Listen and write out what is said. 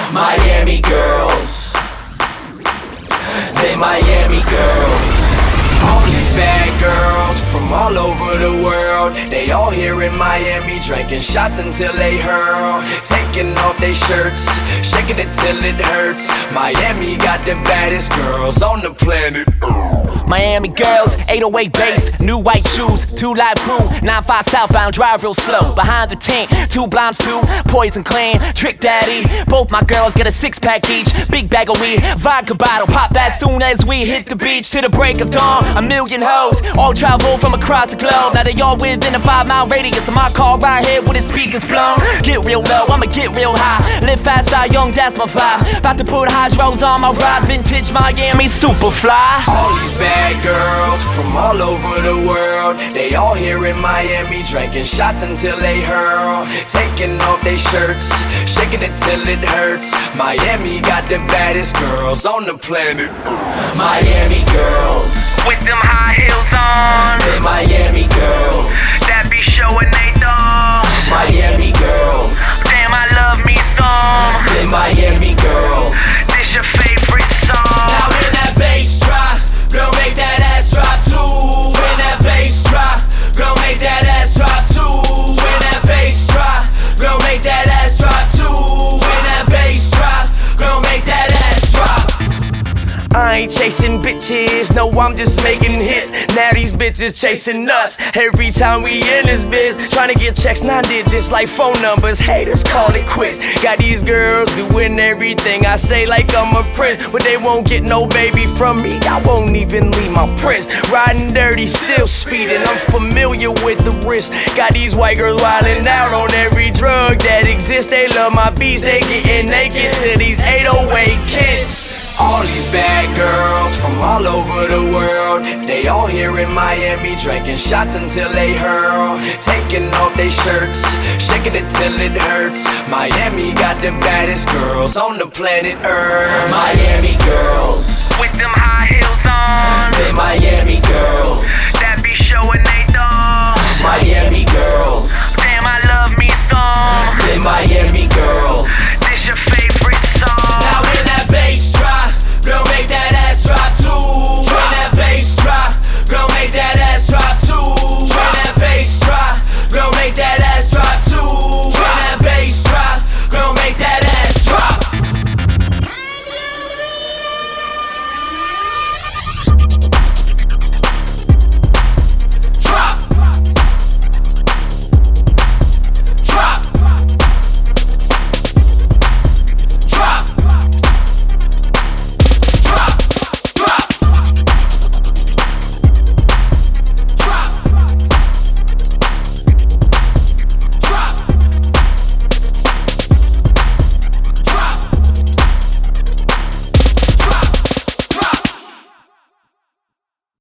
Miami girls, they Miami girls. All these bad girls from all over the world, they all here in Miami, drinking shots until they hurl, taking off their shirts, shaking it till it hurts. Miami got the baddest girls on the planet. Miami girls, 808 bass, new white shoes, 2 Live Crew, 95 southbound, drive real slow. Behind the tent, 2 Blondes, 2 Poison Clan, Trick Daddy. Both my girls get a 6-pack each, big bag of weed, vodka bottle, pop that soon as we hit the beach. To the break of dawn, a million hoes, all travel from across the globe. Now they all within a 5-mile radius of my car right here with its speakers blown. Get real low, I'ma get real high, live fast, die young, that's my vibe. About to put hydros on my ride, vintage Miami Superfly. All these bad girls from all over the world, they all here in Miami, drinking shots until they hurl, taking off their shirts, shaking it till it hurts. Miami got the baddest girls on the planet. Miami girls, With them high heels on, they Miami girls. that be showing they thong. Miami girls, Damn, I love me some. they Miami girls. This your favorite song. Now when that bass drop, girl make that ass drop too. When that bass drop, girl make that ass drop too. When that bass drop, girl make that ass drop too. When that bass drop, girl make that ass drop. I ain't chasing bitches, no, I'm just making hits. Now these bitches chasing us. Every time we in this biz, trying to get checks, 9 digits like phone numbers. Haters call it quits. Got these girls doing everything I say like I'm a prince, but they won't get no baby from me. I won't even leave my prince. Riding dirty, still speeding. I'm familiar with the risk. Got these white girls wildin' out on every drug that exists. They love my beats, they getting naked to these 808 kids. All these bad girls from all over the world, they all here in Miami, drinking shots until they hurl, taking off their shirts, shaking it till it hurts. Miami got the baddest girls on the planet Earth. Miami girls, With them high heels on, they Miami girls. that be showing they thong. Miami girls, Damn, I love me some. they Miami girls.